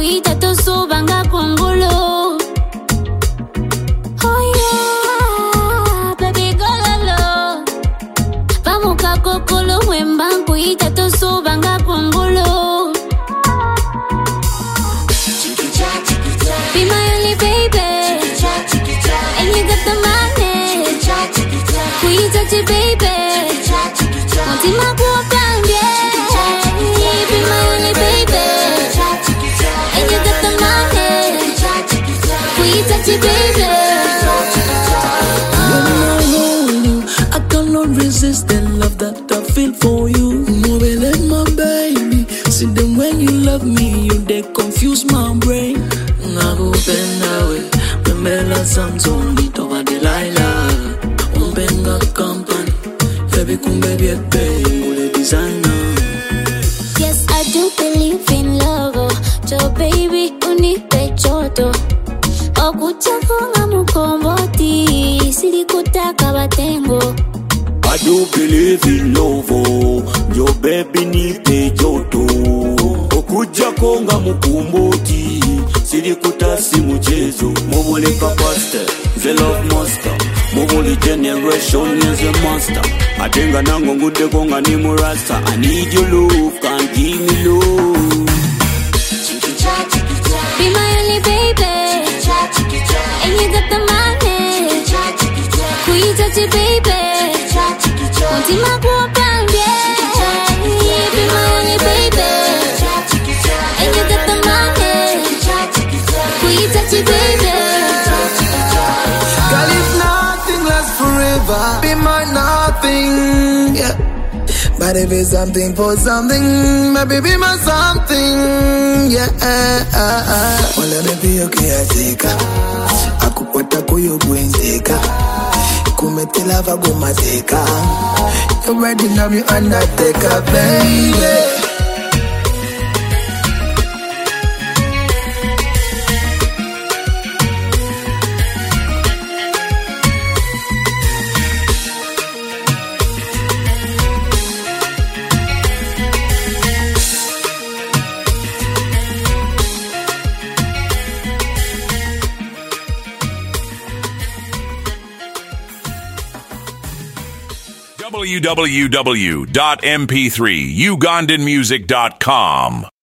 kuita tosubanga kwangulo. Oh yeah, baby gololo. Pamuka kokolo mwemba kuita tosubanga kwangulo. Be my only baby, and you got the money. Kuita chi baby, mutima kuwapambye. Be my only baby, and you got the money. Kuita chi baby. When I hold you, I cannot resist the love that I feel for you. Mobile my baby, see them when you love me, you they confuse my brain. Nakupenda we, pembela Samsung, ito wa Delilah. Umpenga company, baby kumbe biete, mule designer. Yes, I do believe in love, oh. Jo baby, unipe choto. Okuchakonga mukomboti, siri kutaka batengo. I do believe in love, oh. Your baby nipe joto. Okuja konga mukumboti, siri kutasi muchezo. Mobile papaste, the love monster. Mobile generation is a monster. Atenga nango ngude konga ni murasta. I need your love, can't give me love. Be my only baby, and you got the money. Kuita chi baby, mutima kuwapambye. Be my only baby, and you got the money. Kuita chi baby. Girl, if nothing lasts forever, be my nothing, yeah. But if it's something for something, maybe be my something, yeah. Well, let me be okay, I take her. Akupata kuyo kuinzeka, kumetela vago mateka. You already know me undertaker, baby. www.mp3ugandanmusic.com